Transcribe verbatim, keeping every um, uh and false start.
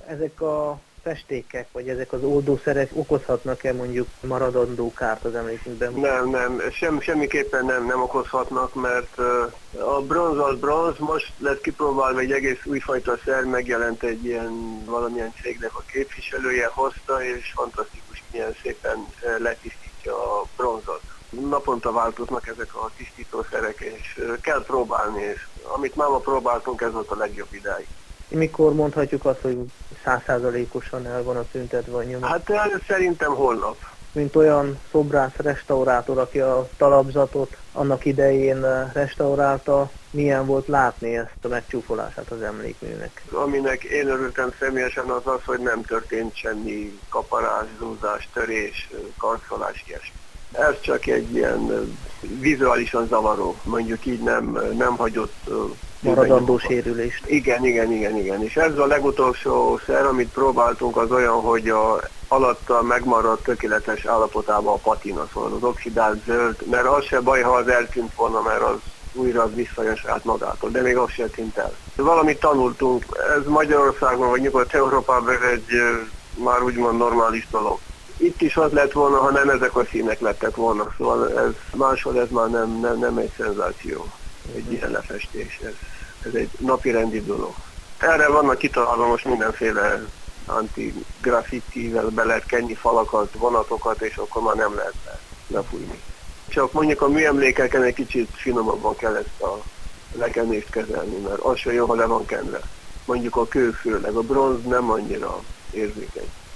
Ezek a festékek, vagy ezek az oldószerek okozhatnak-e mondjuk maradandó kárt az emlékünkben? Nem, nem, sem, semmiképpen nem, nem okozhatnak, mert a bronz az bronz, most lett kipróbálva egy egész újfajta szer, megjelent egy ilyen valamilyen cégnek a képviselője, hozta, és fantasztikus, milyen szépen letisztítja a bronzot. Naponta változnak ezek a tisztítószerek, és kell próbálni, és amit máma próbáltunk, ez volt a legjobb idáig. Mikor mondhatjuk azt, hogy száz százalékosan el van a tüntetve a nyoma? Hát szerintem holnap. Mint olyan szobrász, restaurátor, aki a talapzatot annak idején restaurálta, milyen volt látni ezt a megcsúfolását az emlékműnek? Aminek én örültem személyesen az az, hogy nem történt semmi kaparás, zúzás, törés, karcolás, ilyesmi. Ez csak egy ilyen vizuálisan zavaró, mondjuk így nem, nem hagyott maradandó sérülést. Igen, igen, igen, igen. És ez a legutolsó szer, amit próbáltunk, az olyan, hogy a, alatta megmaradt tökéletes állapotában a patina, szóval az oxidált zöld, mert az se baj, ha az eltűnt volna, mert az újra az visszajön saját magától, de még az se tűnt el. Valamit tanultunk, ez Magyarországon vagy Nyugat-Európában ez egy már úgymond normális dolog. Itt is az lett volna, ha nem ezek a színek lettek volna, szóval ez máshol ez már nem, nem, nem egy szenzáció, egy ilyen lefestés, ez, ez egy napirendi dolog. Erre vannak kitalálva most mindenféle anti-graffitivel, be lehet kenni falakat, vonatokat, és akkor már nem lehet lefújni. Csak mondjuk a műemlékeken egy kicsit finomabban kell ezt a lekenést kezelni, mert az sem jó, ha le van kenve. Mondjuk a kő főleg, a bronz nem annyira érzékeny.